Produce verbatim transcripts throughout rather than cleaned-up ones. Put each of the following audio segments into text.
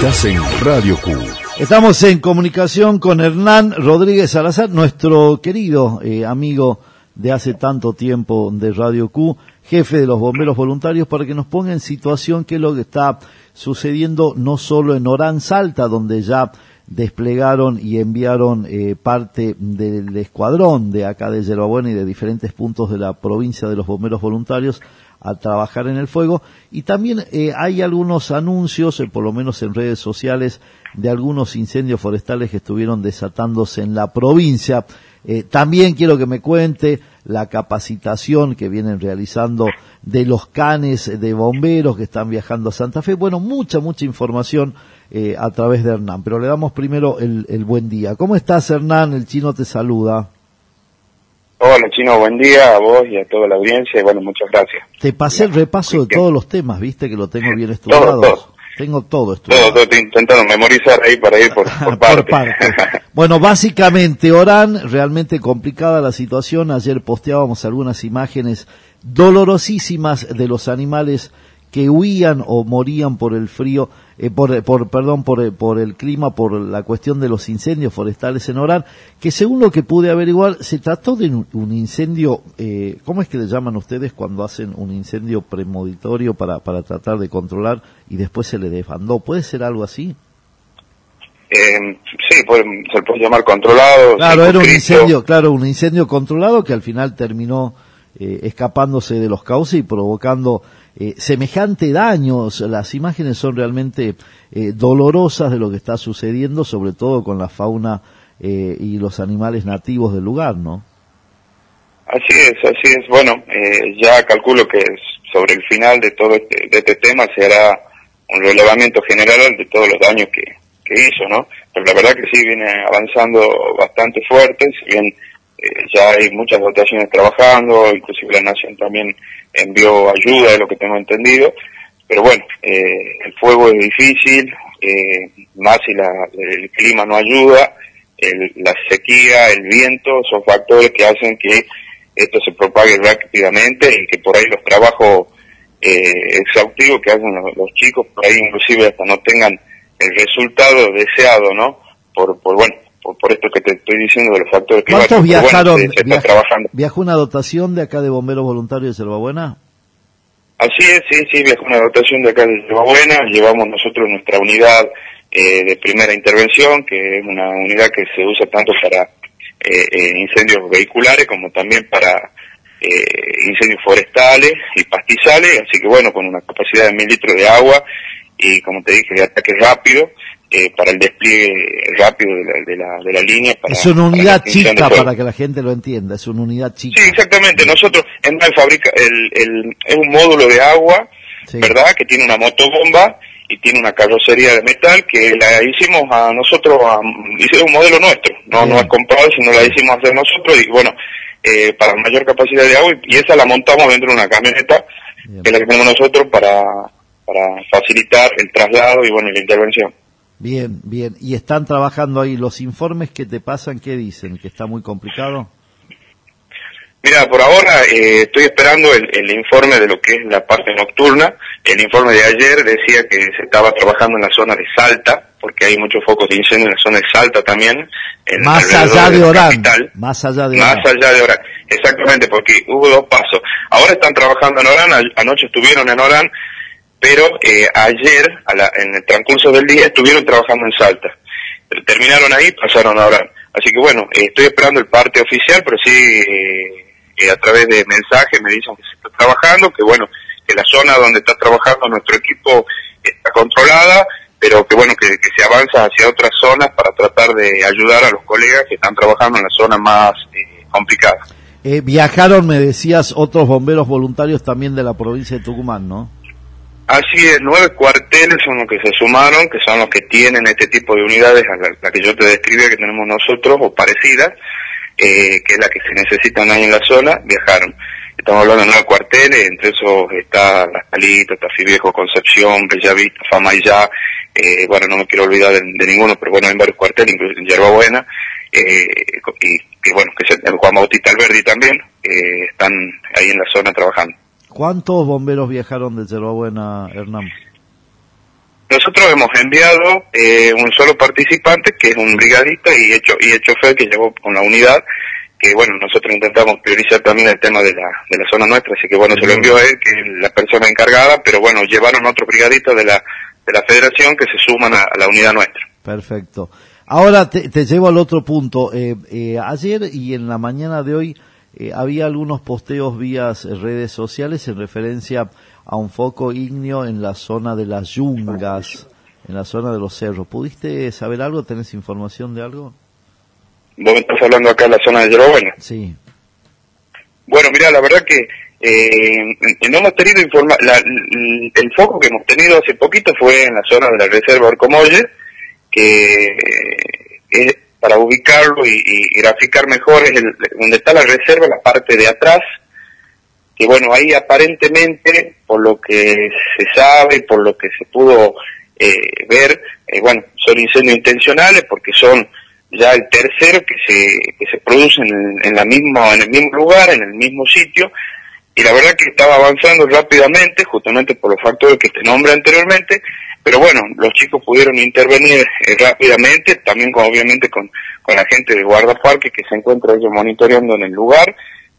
Estás en Radio Q. Estamos en comunicación con Hernán Rodríguez Salazar, nuestro querido eh, amigo de hace tanto tiempo de Radio Q, jefe de los bomberos voluntarios, para que nos ponga en situación qué es lo que está sucediendo no solo en Orán, Salta, donde ya desplegaron y enviaron eh, parte del escuadrón de acá de Yerba Buena y de diferentes puntos de la provincia de los bomberos voluntarios a trabajar en el fuego, y también eh, hay algunos anuncios, eh, por lo menos en redes sociales, de algunos incendios forestales que estuvieron desatándose en la provincia. Eh, también quiero que me cuente la capacitación que vienen realizando de los canes de bomberos que están viajando a Santa Fe. Bueno, mucha, mucha información eh, a través de Hernán, pero le damos primero el, el buen día. ¿Cómo estás, Hernán? El Chino te saluda. Hola, Chino, buen día a vos y a toda la audiencia, y bueno, muchas gracias. Te pasé el repaso de todos los temas, viste que lo tengo bien estudiado. Todo, todo. Tengo todo estudiado. Todo, todo, estoy intentando memorizar ahí para ir por, por parte. por parte. Bueno, básicamente, Orán, realmente complicada la situación. Ayer posteábamos algunas imágenes dolorosísimas de los animales que huían o morían por el frío, eh, por, por, perdón, por, por el clima, por la cuestión de los incendios forestales en Orán, que según lo que pude averiguar, se trató de un, un incendio, eh, ¿cómo es que le llaman ustedes cuando hacen un incendio premonitorio para, para tratar de controlar y después se le desbandó? ¿Puede ser algo así? Eh, sí, puede, se le puede llamar controlado. Claro, era un incendio, claro, un incendio controlado que al final terminó eh, escapándose de los cauces y provocando Eh, semejante daños. Las imágenes son realmente eh, dolorosas de lo que está sucediendo, sobre todo con la fauna eh, y los animales nativos del lugar, ¿no? Así es, así es. Bueno, eh, ya calculo que sobre el final de todo este, de este tema se hará un relevamiento general de todos los daños que, que hizo, ¿no? Pero la verdad que sí viene avanzando bastante fuerte, si bien eh, ya hay muchas dotaciones trabajando, inclusive la Nación también envió ayuda, de lo que tengo entendido, pero bueno, eh, el fuego es difícil, eh, más si la, el clima no ayuda, el, la sequía, el viento, son factores que hacen que esto se propague rápidamente y que por ahí los trabajos eh, exhaustivos que hacen los, los chicos, por ahí inclusive hasta no tengan el resultado deseado, ¿no? Por, por bueno, por, por esto que te estoy diciendo de los factores climáticos. ¿Cuántos viajaron? Bueno, se, se viaj, está trabajando. ¿Viajó una dotación de acá de bomberos voluntarios de Yerba Buena? Así es, sí, sí, viajó una dotación de acá de Yerba Buena. Llevamos nosotros nuestra unidad eh, de primera intervención, que es una unidad que se usa tanto para eh, eh, incendios vehiculares como también para eh, incendios forestales y pastizales, así que bueno, con una capacidad de mil litros de agua y, como te dije, de ataque rápido, eh, para el despliegue rápido de la, de la, de la línea. Para, es una unidad para chica, para que la gente lo entienda, es una unidad chica. Sí, exactamente. Nosotros, en el fabrica, el, el, es un módulo de agua, sí, ¿verdad?, que tiene una motobomba y tiene una carrocería de metal que la hicimos a nosotros, a, es un modelo nuestro, no, no es comprado, sino la hicimos hacer nosotros, y bueno, eh, para mayor capacidad de agua, y esa la montamos dentro de una camioneta, bien, que es la que tenemos nosotros para, para facilitar el traslado y bueno, la intervención. Bien, bien. ¿Y están trabajando ahí? ¿Los informes que te pasan, qué dicen? ¿Que está muy complicado? Mira, por ahora eh, estoy esperando el, el informe de lo que es la parte nocturna. El informe de ayer decía que se estaba trabajando en la zona de Salta, porque hay muchos focos de incendio en la zona de Salta también. En, más allá de Orán. Más allá de Orán. Más allá de Orán. Exactamente, porque hubo dos pasos. Ahora están trabajando en Orán, anoche estuvieron en Orán, pero eh, ayer, a la, en el transcurso del día, estuvieron trabajando en Salta. Terminaron ahí, pasaron a Orán. Así que bueno, eh, estoy esperando el parte oficial, pero sí, eh, eh, a través de mensajes me dicen que se está trabajando, que bueno, que la zona donde está trabajando nuestro equipo está controlada, pero que bueno, que, que se avanza hacia otras zonas para tratar de ayudar a los colegas que están trabajando en la zona más eh, complicada. Eh, viajaron, me decías, otros bomberos voluntarios también de la provincia de Tucumán, ¿no? Así es, nueve cuarteles son los que se sumaron, que son los que tienen este tipo de unidades, a la, la que yo te describía que tenemos nosotros, o parecidas, eh, que es la que se necesitan ahí en la zona, viajaron. Estamos hablando de nueve cuarteles, entre esos está Las Calitas, Tafí Viejo, Concepción, Bellavista, Famayá, eh, bueno, no me quiero olvidar de, de ninguno, pero bueno, hay varios cuarteles, incluso en Yerba Buena, eh, y que bueno, que es el Juan Bautista Alberdi también, eh, están ahí en la zona trabajando. ¿Cuántos bomberos viajaron de Yerba Buena, Hernán? Nosotros hemos enviado eh, un solo participante, que es un brigadista y hecho y el chofer que llegó con la unidad, que bueno, nosotros intentamos priorizar también el tema de la de la zona nuestra, así que bueno, se lo envió a él, que es la persona encargada, pero bueno, llevaron otro brigadista de la de la federación que se suman a, a la unidad nuestra. Perfecto. Ahora te, te llevo al otro punto. Eh, eh, ayer y en la mañana de hoy eh, había algunos posteos vía redes sociales en referencia a un foco ígneo en la zona de las Yungas, en la zona de los cerros. ¿Pudiste saber algo? ¿Tenés información de algo? ¿Vos me estás hablando acá en la zona de Yerobuena? Sí. Bueno, mira, la verdad que eh, no hemos tenido informa la, el foco que hemos tenido hace poquito fue en la zona de la reserva Orcomolle, que es, para ubicarlo y, y graficar mejor, es el, donde está la reserva, la parte de atrás, que bueno, ahí aparentemente, por lo que se sabe, por lo que se pudo eh, ver, eh, bueno, son incendios intencionales porque son ya el tercero que se que se produce en, en la misma en el mismo lugar, en el mismo sitio, y la verdad que estaba avanzando rápidamente, justamente por los factores que te nombré anteriormente, pero bueno, los chicos pudieron intervenir eh, rápidamente, también con, obviamente con, con la gente de guardaparque que se encuentra ellos monitoreando en el lugar,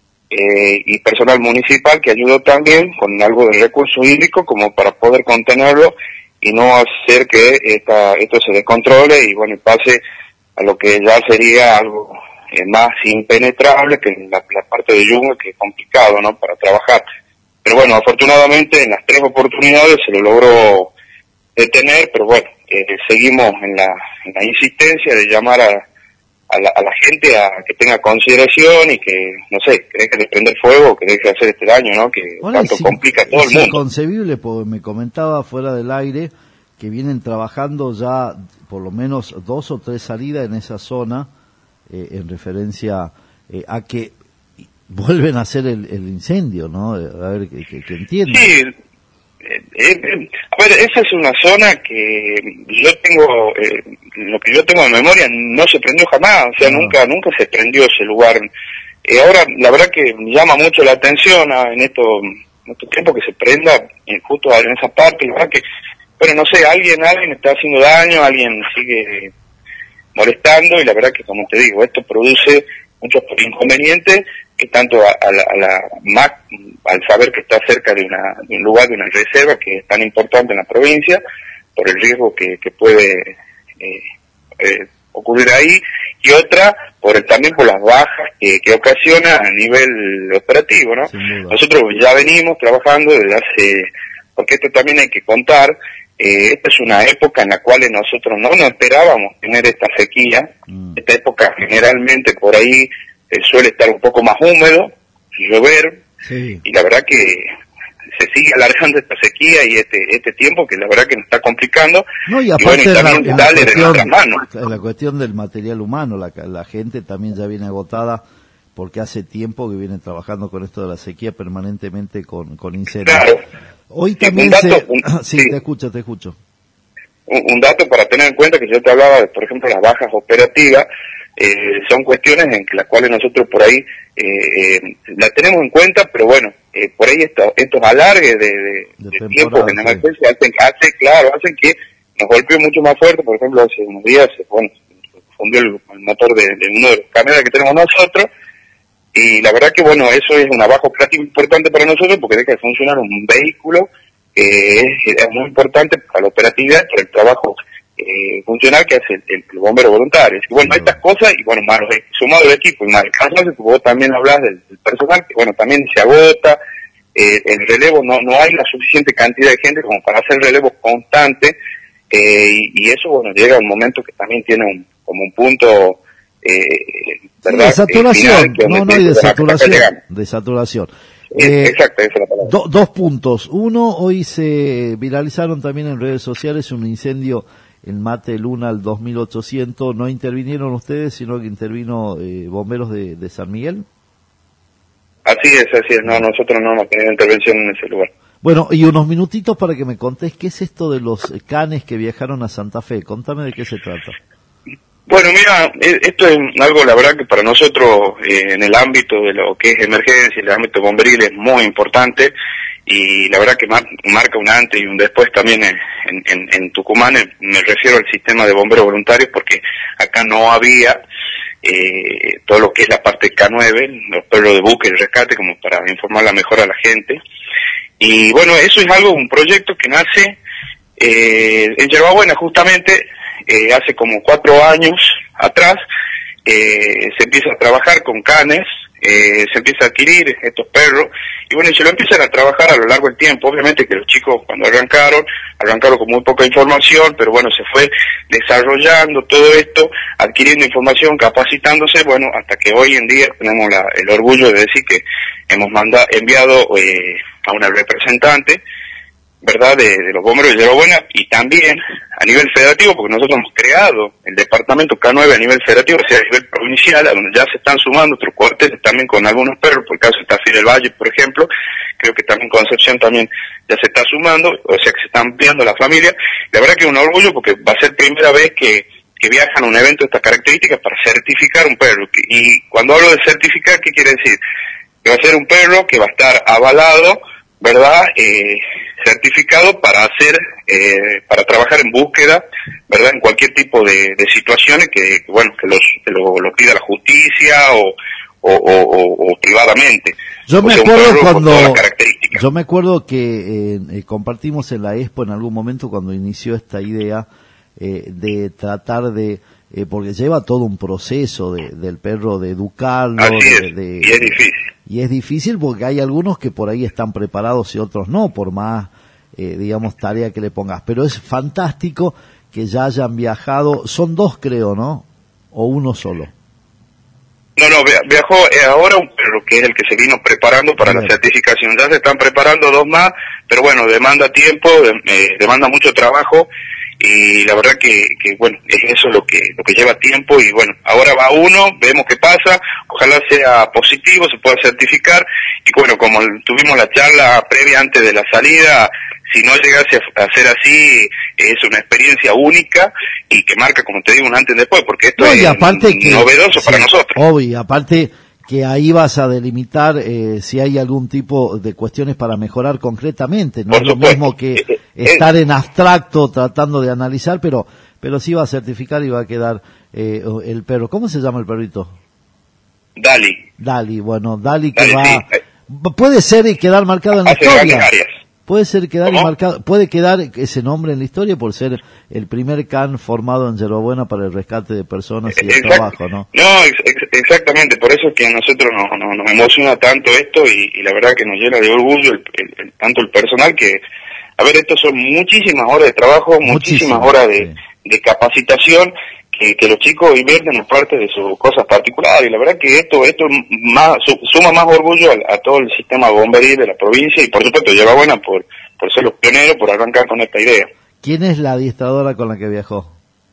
eh, y personal municipal que ayudó también con algo de recurso hídrico como para poder contenerlo y no hacer que esta, esto se descontrole y bueno, pase a lo que ya sería algo eh, más impenetrable que en la, la parte de Yunga, que es complicado, ¿no?, para trabajar. Pero bueno, afortunadamente en las tres oportunidades se lo logró detener, pero bueno, eh, seguimos en la, en la insistencia de llamar a, a, la, a la gente a que tenga consideración y que, no sé, que deje de prender fuego, que deje de hacer este daño, ¿no?, que bueno, tanto complica a todo el mundo. Es inconcebible, porque me comentaba fuera del aire que vienen trabajando ya por lo menos dos o tres salidas en esa zona, eh, en referencia eh, a que vuelven a hacer el, el incendio, ¿no? A ver, que, que, que entiendan. Sí, eh, eh, a ver, esa es una zona que yo tengo, eh, lo que yo tengo en memoria, no se prendió jamás, o sea, no. nunca nunca se prendió ese lugar. Eh, ahora, la verdad que llama mucho la atención a, en estos en estos tiempos que se prenda eh, justo en esa parte, la verdad que bueno, no sé, alguien, alguien está haciendo daño, alguien sigue molestando y la verdad que, como te digo, esto produce muchos inconvenientes que tanto a, a la, a la M A C, al saber que está cerca de, una, de un lugar, de una reserva que es tan importante en la provincia, por el riesgo que, que puede eh, eh, ocurrir ahí, y otra, por el, también por las bajas que, que ocasiona a nivel operativo, ¿no? Nosotros ya venimos trabajando desde hace, porque esto también hay que contar, Eh, esta es una época en la cual nosotros no nos esperábamos tener esta sequía. Mm. Esta época generalmente por ahí eh, suele estar un poco más húmedo, llover, sí. Y la verdad que se sigue alargando esta sequía y este este tiempo que la verdad que nos está complicando. No, y aparte y bueno, y también la, sale de nuestras manos. La cuestión del material humano, la, la gente también ya viene agotada porque hace tiempo que viene trabajando con esto de la sequía permanentemente con, con incendios. Claro. Hoy también dato, se... Un, sí, sí, te escucho, te escucho. Un, un dato para tener en cuenta que yo te hablaba de, por ejemplo, las bajas operativas, eh, son cuestiones en las cuales nosotros por ahí eh, eh, las tenemos en cuenta, pero bueno, eh, por ahí esto, estos alargues de, de, de, de tiempos en emergencia hacen, hace, claro, hacen que nos golpee mucho más fuerte. Por ejemplo, hace unos días, bueno, se fundió el, el motor de, de uno de los camiones que tenemos nosotros. Y la verdad que, bueno, eso es una baja operativa importante para nosotros porque deja de funcionar un vehículo que es, es muy importante para la operatividad, para el trabajo eh, funcional que hace el, el, el bombero voluntario. Y bueno, sí, estas cosas, y bueno, más sumado el equipo y más el caso, vos también hablas del, del personal, que bueno, también se agota, eh, el relevo, no no hay la suficiente cantidad de gente como para hacer relevos constantes, eh, y, y eso, bueno, llega un momento que también tiene un, como un punto... Eh, ¿verdad? Sí, de saturación, final, no, no hay de saturación, de saturación. Eh, Exacto, esa es la palabra. Do, dos puntos. Uno, hoy se viralizaron también en redes sociales un incendio en Mate Luna al dos mil ochocientos. No intervinieron ustedes, sino que intervino eh, bomberos de, de San Miguel. Así es, así es. No, nosotros no hemos tenido intervención en ese lugar. Bueno, y unos minutitos para que me contés qué es esto de los canes que viajaron a Santa Fe. Contame de qué se trata. Bueno, mira, esto es algo, la verdad, que para nosotros, eh, en el ámbito de lo que es emergencia, el ámbito bomberil, es muy importante. y la verdad que mar, marca un antes y un después también en, en, en Tucumán. Me refiero al sistema de bomberos voluntarios, porque acá no había eh, todo lo que es la parte K nueve, los perros de búsqueda y rescate, como para informarla mejor a la gente. Y bueno, eso es algo, un proyecto que nace eh, en Yerbabuena justamente, eh, hace como cuatro años atrás. Eh, se empieza a trabajar con canes, eh, se empieza a adquirir estos perros, y bueno, y se lo empiezan a trabajar a lo largo del tiempo. Obviamente que los chicos cuando arrancaron, arrancaron con muy poca información, pero bueno, se fue desarrollando todo esto, adquiriendo información, capacitándose, bueno, hasta que hoy en día tenemos la, el orgullo de decir que hemos mandado, enviado eh, a una representante, ¿verdad?, de, de los bomberos de Yerbabuena, y también a nivel federativo, porque nosotros hemos creado el departamento K nueve a nivel federativo, o sea, a nivel provincial, a donde ya se están sumando otros cuarteles también con algunos perros, por el caso de Tafí del Valle, por ejemplo. Creo que también Concepción también ya se está sumando, o sea que se está ampliando la familia. La verdad que es un orgullo, porque va a ser primera vez que, que viajan a un evento de estas características para certificar un perro. Y cuando hablo de certificar, ¿qué quiere decir? Que va a ser un perro que va a estar avalado, ¿verdad?, eh, certificado para hacer, eh, para trabajar en búsqueda, ¿verdad?, en cualquier tipo de, de situaciones que, bueno, que, los, que lo, lo pida la justicia o, o, o, o privadamente. Yo o me sea, acuerdo cuando, yo me acuerdo que eh, eh, compartimos en la Expo en algún momento cuando inició esta idea eh, de tratar de, eh, porque lleva todo un proceso de, del perro, de educarlo. Así de, es, de, y es difícil. Y es difícil porque hay algunos que por ahí están preparados y otros no, por más, eh, digamos, tarea que le pongas. Pero es fantástico que ya hayan viajado. Son dos, creo, ¿no? ¿O uno solo? No, no, viajó eh, ahora un perro que es el que se vino preparando para Bien. la certificación. Ya se están preparando dos más, pero bueno, demanda tiempo, eh, demanda mucho trabajo, y la verdad que, que bueno, es eso lo que lo que lleva tiempo. Y bueno, ahora va uno, vemos qué pasa, ojalá sea positivo, se pueda certificar. Y bueno, como tuvimos la charla previa antes de la salida, si no llegase a ser así, es una experiencia única y que marca, como te digo, un antes y después, porque esto no, es aparte que, novedoso sí, para nosotros. Obvio, aparte que ahí vas a delimitar eh, si hay algún tipo de cuestiones para mejorar concretamente. No Por es supuesto. Lo mismo que eh, estar eh, en abstracto tratando de analizar, pero pero sí va a certificar y va a quedar eh, el perro. ¿Cómo se llama el perrito? Dali. Dali, bueno, Dali que Dali, va... Sí. Puede ser y quedar marcado en la historia. Puede ser quedar ¿Cómo? marcado, puede quedar ese nombre en la historia por ser el primer C A N formado en Yerbabuena para el rescate de personas y el trabajo, ¿no? No, ex exactamente, por eso es que a nosotros nos, nos, nos emociona tanto esto, y, y la verdad que nos llena de orgullo el, el, el, tanto el personal que, a ver, esto son muchísimas horas de trabajo, muchísimas, muchísimas horas de, sí. de capacitación que, que los chicos invierten en parte de sus cosas particulares, y la verdad que esto esto más suma más orgullo a, a todo el sistema bomberil de la provincia, y por supuesto Yerbabuena por por ser los pioneros, por arrancar con esta idea. ¿Quién es la adiestradora con la que viajó?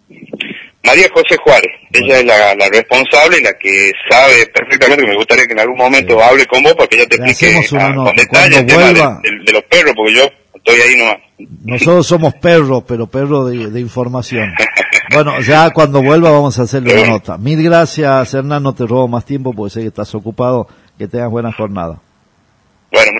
María José Juárez. Bueno. Ella es la, la responsable y la que sabe perfectamente, que me gustaría que en algún momento sí. hable con vos para que ella te explique a, con detalle el tema vuelva... de, de, de los perros, porque yo estoy ahí nomás. Nosotros somos perros, pero perros de, de información. Bueno, ya cuando vuelva vamos a hacerle una nota. Mil gracias, Hernán, no te robo más tiempo porque sé que estás ocupado. Que tengas buena jornada. Bueno,